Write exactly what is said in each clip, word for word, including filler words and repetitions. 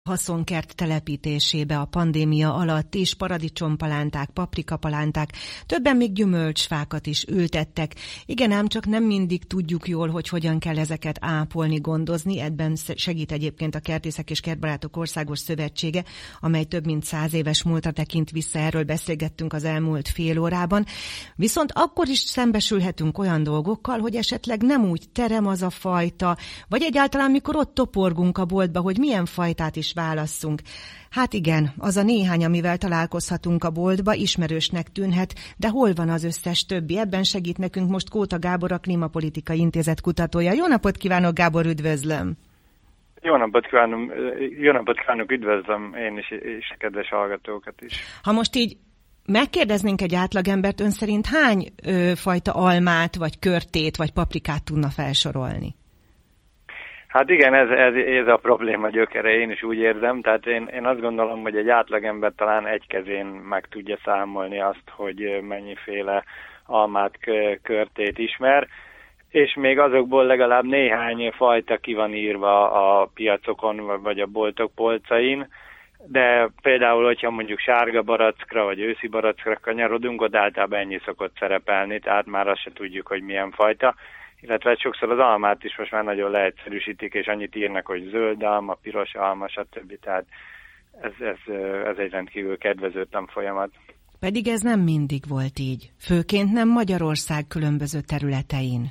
Haszonkert telepítésébe a pandémia alatt is paradicsompalánták, paprikapalánták, többen még gyümölcsfákat is ültettek. Igen ám, csak nem mindig tudjuk jól, hogy hogyan kell ezeket ápolni, gondozni. Ebben segít egyébként a Kertészek és Kertbarátok Országos Szövetsége, amely több mint száz éves múltra tekint vissza, erről beszélgettünk az elmúlt fél órában. Viszont akkor is szembesülhetünk olyan dolgokkal, hogy esetleg nem úgy terem az a fajta, vagy egyáltalán mikor ott toporgunk a boltba, hogy milyen fajtát is válasszunk. Hát igen, az a néhány, amivel találkozhatunk a boltba, ismerősnek tűnhet, de hol van az összes többi? Ebben segít nekünk most Kóta Gábor, a Klímapolitikai Intézet kutatója. Jó napot kívánok, Gábor, üdvözlöm! Jó napot kívánok, jó napot kívánok, üdvözlöm én is, és a kedves hallgatókat is. Ha most így megkérdeznénk egy átlagembert, ön szerint hány ö, fajta almát, vagy körtét, vagy paprikát tudna felsorolni? Hát igen, ez, ez, ez a probléma gyökere, én is úgy érzem, tehát én, én azt gondolom, hogy egy átlagember talán egy kezén meg tudja számolni azt, hogy mennyiféle almát, körtét ismer, és még azokból legalább néhány fajta ki van írva a piacokon, vagy a boltok polcain, de például, hogyha mondjuk sárga barackra, vagy őszi barackra kanyarodunk, ott általában ennyi szokott szerepelni, tehát már azt se tudjuk, hogy milyen fajta. Illetve sokszor az almát is most már nagyon leegyszerűsítik, és annyit írnak, hogy zöld alma, piros alma, stb. Tehát ez, ez, ez egy rendkívül kedvezőtlen folyamat. Pedig ez nem mindig volt így, főként nem Magyarország különböző területein.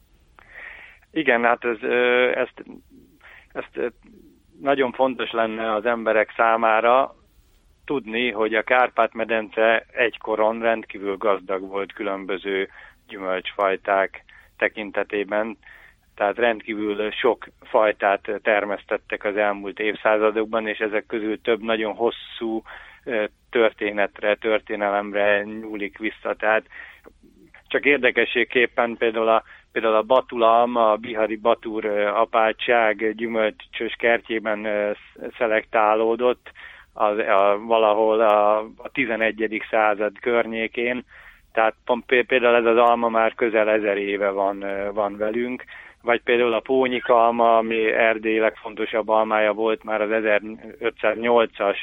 Igen, hát ez, ezt, ezt nagyon fontos lenne az emberek számára tudni, hogy a Kárpát-medence egykoron rendkívül gazdag volt különböző gyümölcsfajták tekintetében, tehát rendkívül sok fajtát termesztettek az elmúlt évszázadokban, és ezek közül több nagyon hosszú történetre, történelemre nyúlik vissza. Tehát csak érdekességképpen például a, például a batulalma, a bihari Batur apátság gyümölcsös kertjében szelektálódott az, a, valahol a, a tizenegyedik század környékén. Tehát például ez az alma már közel ezer éve van, van velünk, vagy például a pónyikalma, ami Erdély legfontosabb almája volt, már az ezerötszáznyolcas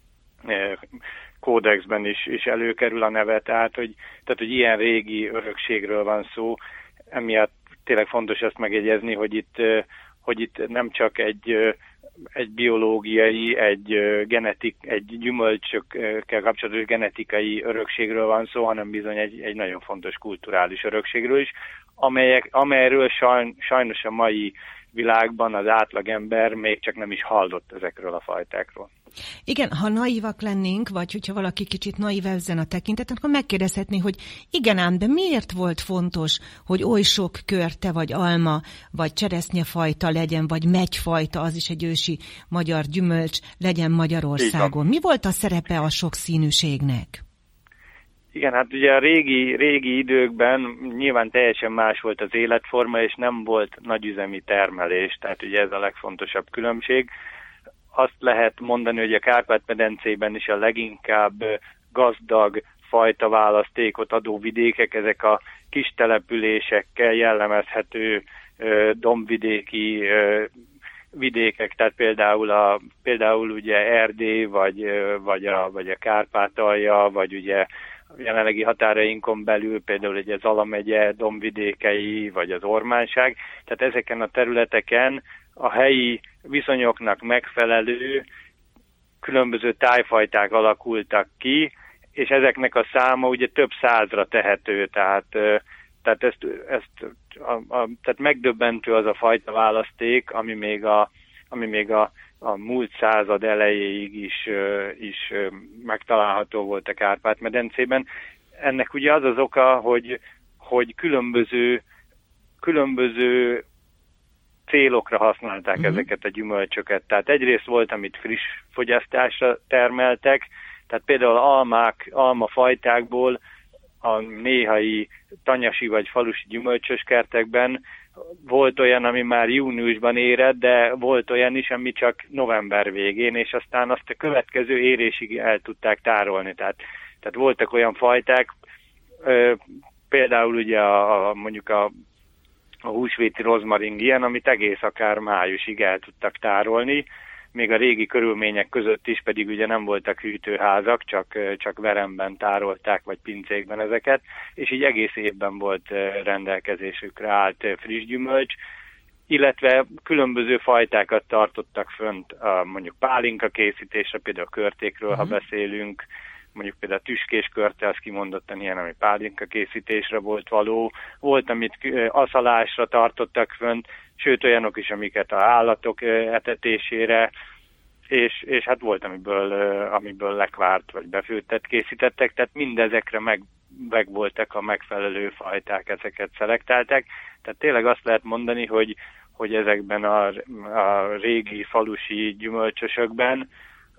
kódexben is, is előkerül a neve, tehát hogy, tehát hogy ilyen régi örökségről van szó. Emiatt tényleg fontos azt megjegyezni, hogy itt, hogy itt nem csak egy egy biológiai, egy genetik, egy gyümölcsökkel kapcsolatos genetikai örökségről van szó, hanem bizony egy, egy nagyon fontos kulturális örökségről is, amelyek, amelyről sajn, sajnos a mai világban az átlagember még csak nem is hallott ezekről a fajtákról. Igen, ha naívak lennénk, vagy hogyha valaki kicsit naív ezen a tekinteten, akkor megkérdezhetné, hogy igen ám, de miért volt fontos, hogy oly sok körte, vagy alma, vagy cseresznyefajta legyen, vagy megyfajta, az is egy ősi magyar gyümölcs, legyen Magyarországon? Mi volt a szerepe a sokszínűségnek? Igen, hát ugye a régi, régi időkben nyilván teljesen más volt az életforma, és nem volt nagyüzemi termelés, tehát ugye ez a legfontosabb különbség. Azt lehet mondani, hogy a Kárpát-medencében is a leginkább gazdag fajta választékot adó vidékek, ezek a kis településekkel jellemezhető dombvidéki vidékek, tehát például, a, például ugye Erdély, vagy, vagy, a, vagy a Kárpátalja, vagy ugye a jelenlegi határainkon belül például ugye Zala megye dombvidékei, vagy az Ormánság. Tehát ezeken a területeken a helyi viszonyoknak megfelelő különböző tájfajták alakultak ki, és ezeknek a száma ugye több százra tehető, tehát, tehát, ezt, ezt, a, a, tehát megdöbbentő az a fajta választék, ami még a, ami még a, a múlt század elejéig is, is megtalálható volt a Kárpát-medencében. Ennek ugye az az oka, hogy, hogy különböző, különböző célokra használták uh-huh. ezeket a gyümölcsöket. Tehát egyrészt volt, amit friss fogyasztásra termeltek, tehát például almák, almafajtákból a néhai tanyasi vagy falusi gyümölcsös kertekben volt olyan, ami már júniusban érett, de volt olyan is, ami csak november végén, és aztán azt a következő érésig el tudták tárolni. Tehát, tehát voltak olyan fajták, például ugye a, a, mondjuk a a húsvéti rozmaring ilyen, amit egész akár májusig el tudtak tárolni, még a régi körülmények között is, pedig ugye nem voltak hűtőházak, csak, csak veremben tárolták, vagy pincékben ezeket, és így egész évben volt rendelkezésükre állt friss gyümölcs, illetve különböző fajtákat tartottak fönt, a, mondjuk pálinka készítésre, például a körtékről, uh-huh. ha beszélünk, mondjuk például a tüskés körte, az kimondottan ilyen, ami pálinka készítésre volt való, volt, amit aszalásra tartottak fönt, sőt olyanok is, amiket az állatok etetésére, és, és hát volt, amiből, amiből lekvárt vagy befőttet készítettek, tehát mindezekre meg, meg voltak a megfelelő fajták, ezeket szelektálták. Tehát tényleg azt lehet mondani, hogy, hogy ezekben a, a régi falusi gyümölcsösökben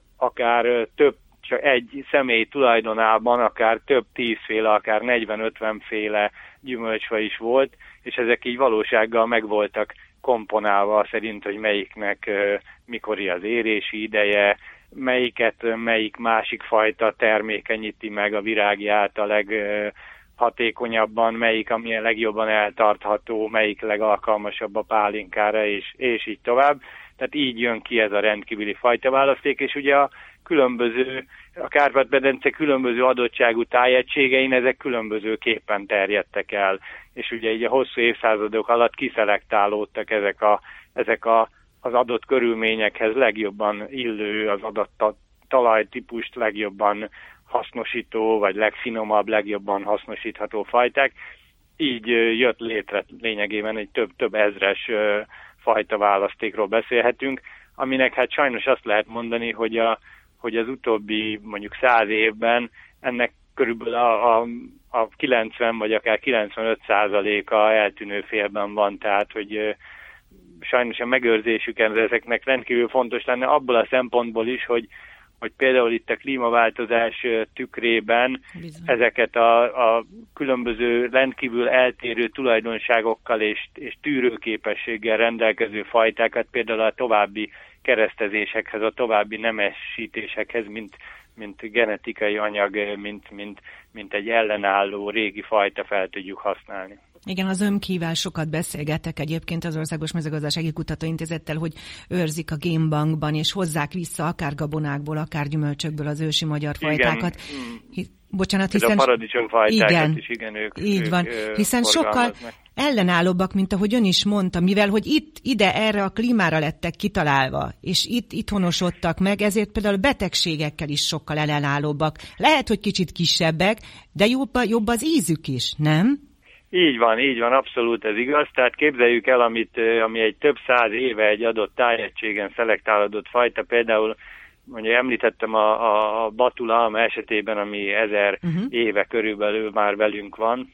akár több, csak egy személy tulajdonában akár több tízféle, akár negyven-ötven féle gyümölcsfa is volt, és ezek így valósággal meg voltak komponálva szerint, hogy melyiknek uh, mikori az érési ideje, melyiket melyik másik fajta termékenyíti meg a virágját a leghatékonyabban, uh, melyik ami a legjobban eltartható, melyik legalkalmasabb a pálinkára, és, és így tovább. Tehát így jön ki ez a rendkívüli fajtaválaszték, és ugye a különböző, a Kárpát-medence különböző adottságú tájegységein ezek különbözőképpen terjedtek el, és ugye így a hosszú évszázadok alatt kiszelektálódtak ezek, a, ezek a, az adott körülményekhez legjobban illő, az adott talajtípust legjobban hasznosító, vagy legfinomabb, legjobban hasznosítható fajták. Így jött létre lényegében egy több, több ezres fajtaválasztékról beszélhetünk, aminek hát sajnos azt lehet mondani, hogy a hogy az utóbbi mondjuk száz évben ennek körülbelül a, a, a kilencven vagy akár kilencvenöt százaléka eltűnő félben van, tehát hogy ö, sajnos a megőrzésük ezeknek rendkívül fontos lenne abból a szempontból is, hogy, hogy például itt a klímaváltozás tükrében Bizony. ezeket a, a különböző rendkívül eltérő tulajdonságokkal és, és tűrőképességgel rendelkező fajtákat például a további keresztezésekhez, a további nemesítésekhez, mint, mint genetikai anyag, mint, mint, mint egy ellenálló régi fajta fel tudjuk használni. Igen, az ömkivel sokat beszélgettek egyébként az Országos Mezőgazdasági Kutatóintézettel, hogy őrzik a génbankban, és hozzák vissza akár gabonákból, akár gyümölcsökből az ősi magyar fajtákat. Igen. Bocsánat, hiszen... a paradicsomfajtákat igen, is, igen, ők így ők van, hiszen sokkal ellenállóbbak, mint ahogy ön is mondta, mivel hogy itt, ide, erre a klímára lettek kitalálva, és itt itthonosodtak meg, ezért például betegségekkel is sokkal ellenállóbbak. Lehet, hogy kicsit kisebbek, de jobb, jobb az ízük is, nem? Így van, így van, abszolút ez igaz. Tehát képzeljük el, amit, ami egy több száz éve egy adott tájegységen szelektálódott fajta, például mondja, említettem a, a Batula alma esetében, ami ezer uh-huh. éve körülbelül már velünk van,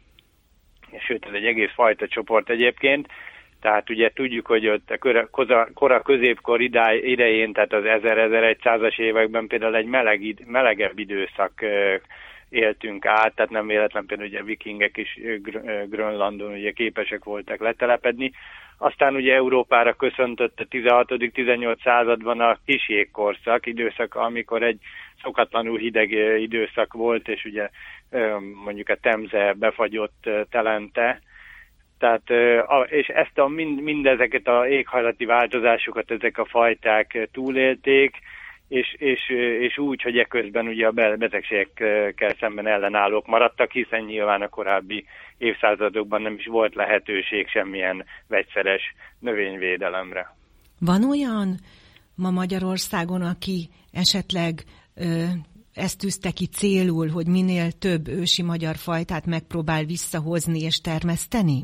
és sőt, ez egy egész fajta csoport egyébként, tehát ugye tudjuk, hogy ott a kora, kora, kora középkor idején, tehát az ezer-ezerszázas években például egy meleg, melegebb időszak éltünk át, tehát nem véletlen például ugye vikingek is Grönlandon ugye képesek voltak letelepedni. Aztán ugye Európára köszöntött a tizenhatodik-tizennyolcadik században a kis jégkorszak időszaka, amikor egy szokatlanul hideg időszak volt, és ugye mondjuk a Temze befagyott telente. Tehát, és ezt a, mind, mindezeket a éghajlati változásokat ezek a fajták túlélték, és, és, és úgy, hogy eközben ugye a betegségekkel szemben ellenállók maradtak, hiszen nyilván a korábbi évszázadokban nem is volt lehetőség semmilyen vegyszeres növényvédelemre. Van olyan ma Magyarországon, aki esetleg ö, ezt tűzte ki célul, hogy minél több ősi magyar fajtát megpróbál visszahozni és termeszteni?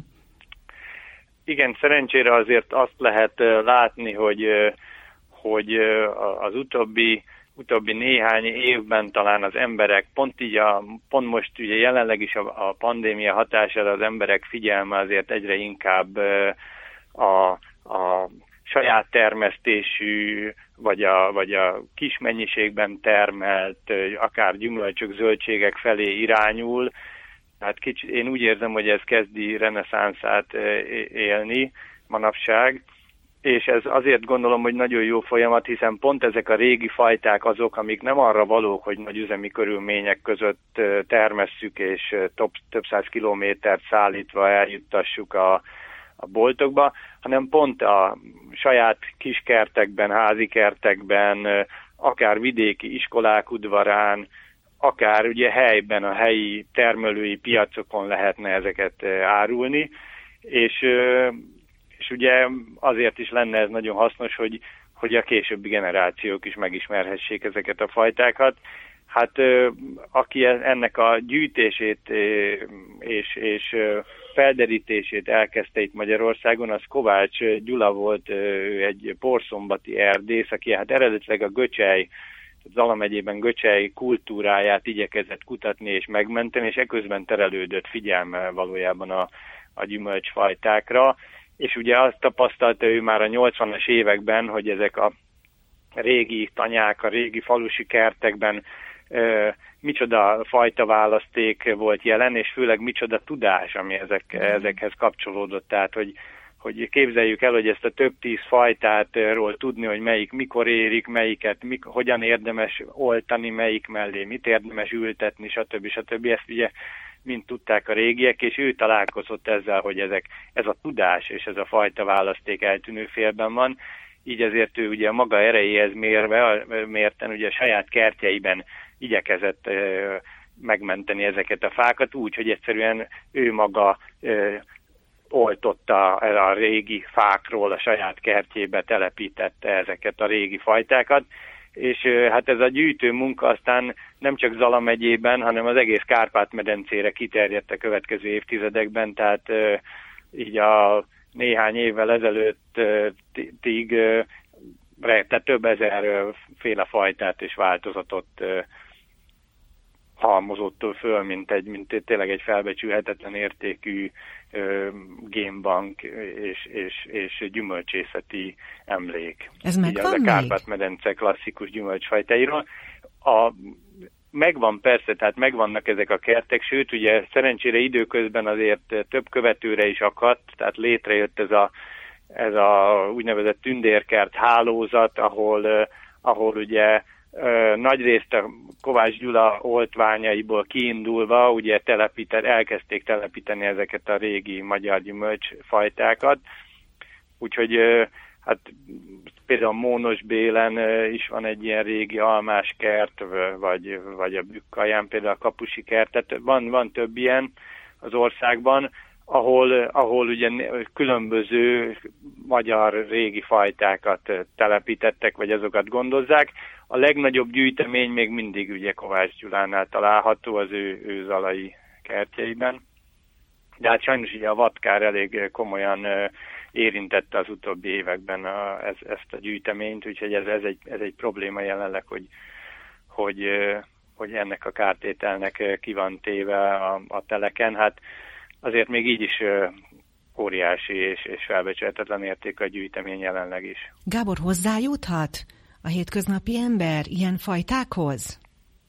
Igen, szerencsére azért azt lehet látni, hogy hogy az utóbbi, utóbbi néhány évben talán az emberek, pont így a, pont most ugye jelenleg is a, a pandémia hatására az emberek figyelme azért egyre inkább a, a saját termesztésű, vagy a, vagy a kis mennyiségben termelt, akár gyümölcsök, zöldségek felé irányul. Hát kicsit, én úgy érzem, hogy ez kezdi reneszánszát élni manapság. És ez azért gondolom, hogy nagyon jó folyamat, hiszen pont ezek a régi fajták azok, amik nem arra valók, hogy nagy üzemi körülmények között termesszük, és több, több száz kilométert szállítva eljuttassuk a, a boltokba, hanem pont a saját kiskertekben, házi kertekben, akár vidéki iskolák udvarán, akár ugye helyben, a helyi termelői piacokon lehetne ezeket árulni, és, és ugye azért is lenne ez nagyon hasznos, hogy, hogy a későbbi generációk is megismerhessék ezeket a fajtákat. Hát aki ennek a gyűjtését és, és felderítését elkezdte itt Magyarországon, az Kovács Gyula volt, ő egy porszombati erdész, aki hát eredetileg a Göcsej, Zala megyében Göcsej kultúráját igyekezett kutatni és megmenteni, és eközben terelődött figyelme valójában a, a gyümölcsfajtákra, és ugye azt tapasztalta ő már a nyolcvanas években, hogy ezek a régi tanyák, a régi falusi kertekben e, micsoda fajta választék volt jelen, és főleg micsoda tudás, ami ezek, ezekhez kapcsolódott. Tehát, hogy, hogy képzeljük el, hogy ezt a több tíz fajtátról tudni, hogy melyik mikor érik, melyiket mik, hogyan érdemes oltani, melyik mellé mit érdemes ültetni, stb. stb. Ezt ugye mind tudták a régiek, és ő találkozott ezzel, hogy ezek, ez a tudás és ez a fajta választék eltűnő félben van. Így ezért ő ugye a maga erejéhez mérve, mérten ugye a saját kertjeiben igyekezett ö, megmenteni ezeket a fákat úgy, hogy egyszerűen ő maga ö, oltotta a régi fákról a saját kertjébe, telepítette ezeket a régi fajtákat, és ö, hát ez a gyűjtő munka aztán nem csak Zala megyében, hanem az egész Kárpát-medencére kiterjedt a következő évtizedekben, tehát ö, így a néhány évvel ezelőttig tehát több ezer féle fajtát és változatot halmozott föl, mint, egy, mint tényleg egy felbecsülhetetlen értékű génbank és, és, és gyümölcsészeti emlék. Ez megvan még? A Kárpát-medence klasszikus gyümölcsfajtáiról. A Megvan persze, tehát megvannak ezek a kertek, sőt, ugye szerencsére időközben azért több követőre is akadt, tehát létrejött ez a, ez a úgynevezett tündérkert hálózat, ahol, ahol ugye nagyrészt a Kovács Gyula oltványaiból kiindulva ugye telepített, elkezdték telepíteni ezeket a régi magyar gyümölcsfajtákat, úgyhogy hát például Mónos Bélen is van egy ilyen régi almáskert, vagy, vagy a Bükkaján például a Kapusi kert, tehát van, van több ilyen az országban, ahol, ahol ugye különböző magyar régi fajtákat telepítettek, vagy azokat gondozzák. A legnagyobb gyűjtemény még mindig ugye Kovács Gyulánál található az ő, ő zalai kertjeiben. De hát sajnos ugye a vadkár elég komolyan érintette az utóbbi években a, ez, ezt a gyűjteményt, úgyhogy ez, ez, egy, ez egy probléma jelenleg, hogy, hogy, hogy ennek a kártételnek ki van téve a, a teleken. Hát azért még így is óriási és, és felbecsülhetetlen érték a gyűjtemény jelenleg is. Gábor, hozzájuthat a hétköznapi ember ilyen fajtákhoz?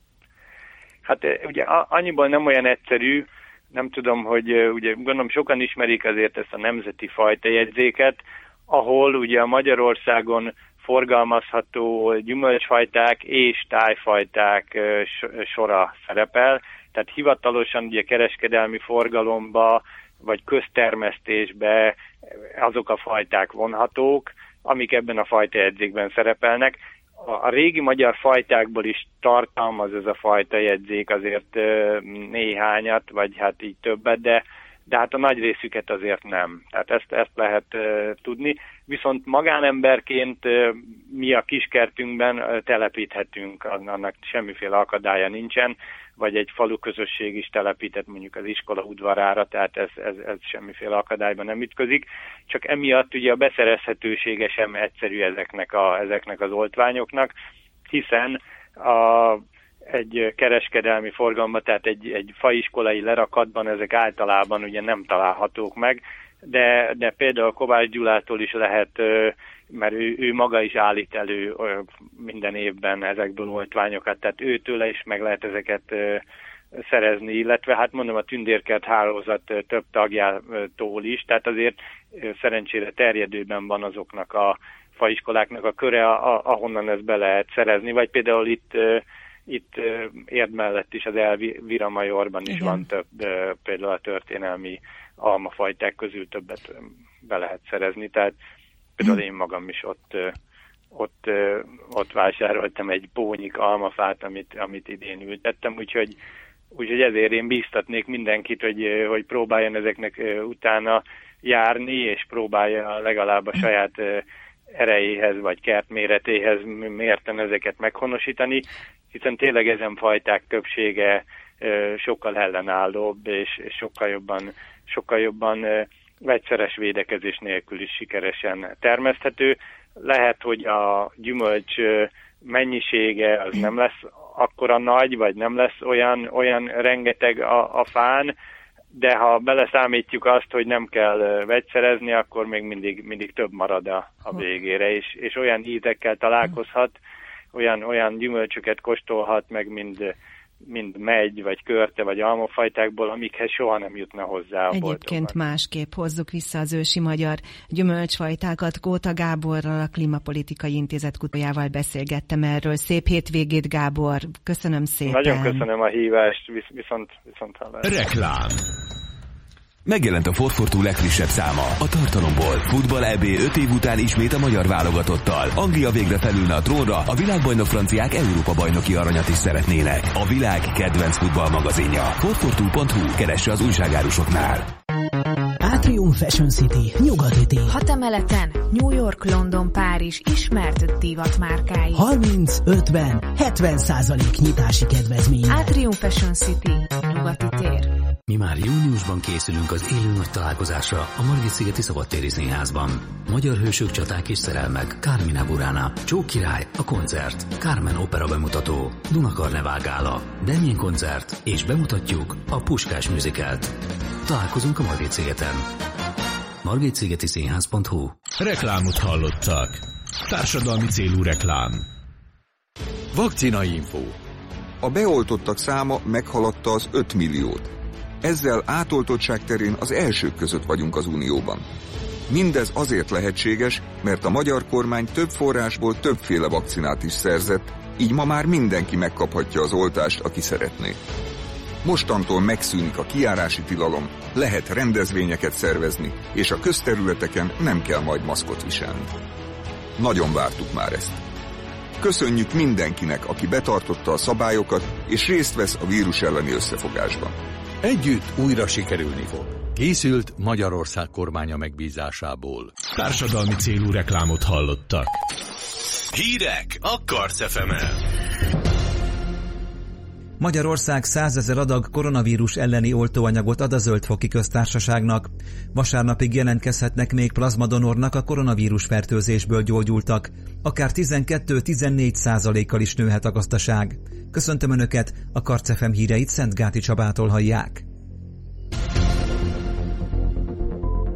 Hát ugye annyiból nem olyan egyszerű, nem tudom, hogy ugye gondolom sokan ismerik azért ezt a nemzeti fajtajegyzéket, ahol ugye a Magyarországon forgalmazható gyümölcsfajták és tájfajták sora szerepel, tehát hivatalosan ugye kereskedelmi forgalomba vagy köztermesztésbe azok a fajták vonhatók, amik ebben a fajtajegyzékben szerepelnek. A régi magyar fajtákból is tartalmaz ez a fajtajegyzék azért néhányat, vagy hát így többet, de, de hát a nagy részüket azért nem. Tehát ezt, ezt lehet tudni. Viszont magánemberként mi a kiskertünkben telepíthetünk, annak semmiféle akadálya nincsen, vagy egy falu közösség is telepített mondjuk az iskola udvarára, tehát ez, ez, ez semmiféle akadályban nem ütközik. Csak emiatt ugye a beszerezhetősége sem egyszerű ezeknek, a, ezeknek az oltványoknak, hiszen a, egy kereskedelmi forgalomban, tehát egy, egy faiskolai lerakatban ezek általában ugye nem találhatók meg, de, de például Kovács Gyulától is lehet, mert ő, ő maga is állít elő minden évben ezekből oltványokat, tehát őtőle is meg lehet ezeket szerezni, illetve hát mondom a tündérkert hálózat több tagjától is, tehát azért szerencsére terjedőben van azoknak a faiskoláknak a köre, ahonnan ezt be lehet szerezni, vagy például itt Itt Érd mellett is az Elviramajorban is van több, például a történelmi almafajták közül többet be lehet szerezni. Tehát például én magam is ott, ott, ott vásároltam egy pónyik almafát, amit, amit idén ültettem, úgyhogy, úgyhogy ezért én bíztatnék mindenkit, hogy, hogy próbáljon ezeknek utána járni, és próbálja legalább a saját erejéhez, vagy kertméretéhez mérten ezeket meghonosítani, hiszen tényleg ezen fajták többsége sokkal ellenállóbb, és, és sokkal jobban, sokkal jobban vegyszeres védekezés nélkül is sikeresen termeszthető. Lehet, hogy a gyümölcs mennyisége az nem lesz akkora nagy, vagy nem lesz olyan, olyan rengeteg a, a fán, de ha beleszámítjuk azt, hogy nem kell vegyszerezni, akkor még mindig, mindig több marad a, a végére, és, és olyan ízekkel találkozhat, olyan, olyan gyümölcsöket kóstolhat meg, mind, mind megy, vagy körte, vagy almafajtákból, amikhez soha nem jutna hozzá a Egyébként boltokban. Másképp hozzuk vissza az ősi magyar gyümölcsfajtákat. Kóta Gáborral, a Klímapolitikai Intézet kutatójával beszélgettem erről. Szép hétvégét, Gábor! Köszönöm szépen! Nagyon köszönöm a hívást, Visz, viszont, viszont hallás. Reklám. Megjelent a Forfortú legfrissebb száma, a tartalomból. Futball é bé öt év után ismét a magyar válogatottal. Anglia végre felülne a trónra, a világbajnok franciák Európa-bajnoki aranyat is szeretnének. A világ kedvenc futballmagazinja. forfortú pont hu, keresse az újságárusoknál. Atrium Fashion City, nyugati tér. Hat emeleten New York, London, Párizs ismert divatmárkái. harminc, ötven, hetven százalék nyitási kedvezmény. Atrium Fashion City, nyugati tér. Mi már júniusban készülünk az élő nagy találkozásra a Margit-szigeti Szabadtéri Színházban. Magyar hősök, csaták és szerelmek, Carmina Burana, Csók király, a koncert, Carmen opera bemutató, Dunakarnevál gála, Demjén koncert, és bemutatjuk a Puskás musicalt. Találkozunk a Margit-szigeten. margitszigeti színház pont hu. Reklámot hallottak. Társadalmi célú reklám. Vakcina info. A beoltottak száma meghaladta az öt milliót. Ezzel átoltottság terén az elsők között vagyunk az Unióban. Mindez azért lehetséges, mert a magyar kormány több forrásból többféle vakcinát is szerzett, így ma már mindenki megkaphatja az oltást, aki szeretné. Mostantól megszűnik a kijárási tilalom, lehet rendezvényeket szervezni, és a közterületeken nem kell majd maszkot viselni. Nagyon vártuk már ezt. Köszönjük mindenkinek, aki betartotta a szabályokat, és részt vesz a vírus elleni összefogásban. Együtt újra sikerülni fog. Készült Magyarország kormánya megbízásából. Társadalmi célú reklámot hallottak. Hírek a Karc ef emen. Magyarország százezer adag koronavírus elleni oltóanyagot ad a Zöld-foki köztársaságnak. Vasárnapig jelentkezhetnek még plazmadonornak a koronavírus fertőzésből gyógyultak. Akár tizenkét-tizennégy százalékkal is nőhet a gazdaság. Köszöntöm Önöket, a Karc ef em híreit Szentgáti Csabától hallják.